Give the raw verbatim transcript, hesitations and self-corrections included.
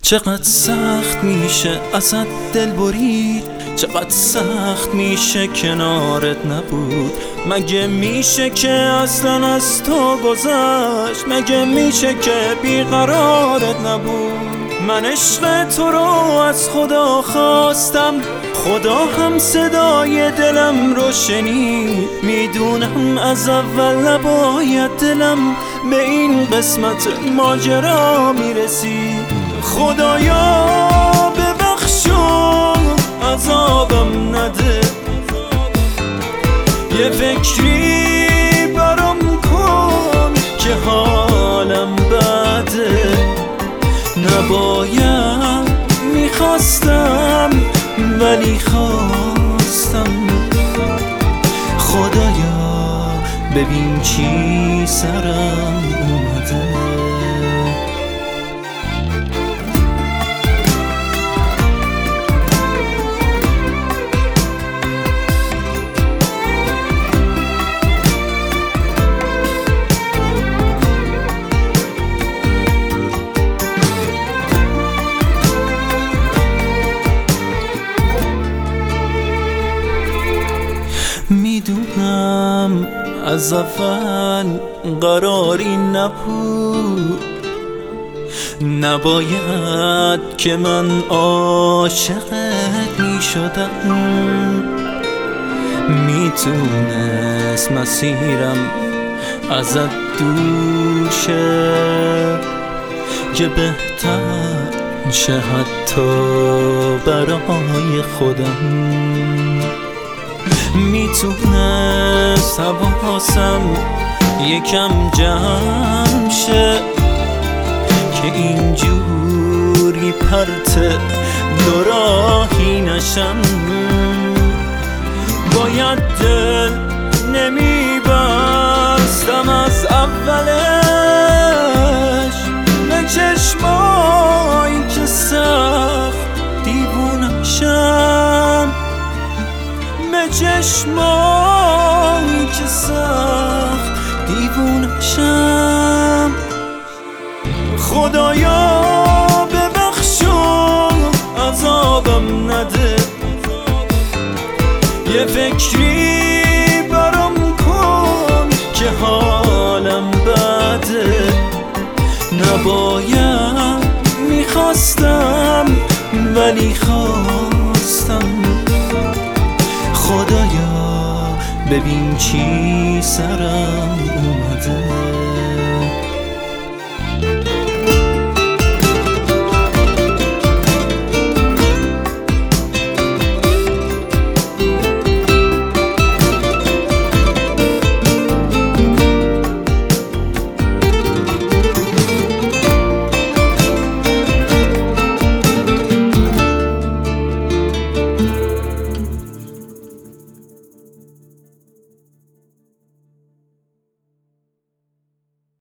چقدر سخت میشه ازت دل برید، چقدر سخت میشه کنارت نبود. مگه میشه که اصلا از تو گذشت؟ مگه میشه که بیقرارت نبود؟ من عشق تو رو از خدا خواستم، خدا هم صدای دلم رو شنید. میدونم از اول نباید دلم به این قسمت ماجرا میرسید. خدایا ببخش و عذابم نده، یه فکری برام کن که حالم بده. نباید میخواستم ولی خواستم. خدایا ببین چی سرم اومده. میدونم از اول قراری نبود، نباید که من عاشقت میشدم. میتونست مسیرم ازت دور شه، که بهتر شه حتی برای خودم. میتونست حواسم یکم جمع شه، که اینجوری پرت دوراهی نشم. باید دل نمیبستم از اولش به چشمایی که سخت دیوونشم، به چشمایی که سخت دیوونشم. خدایا ببخش و عذابم نده، یه فکری برام کن که حالم بده. نباید میخواستم ولی خواستم. خدایا ببین چی سرم اومده.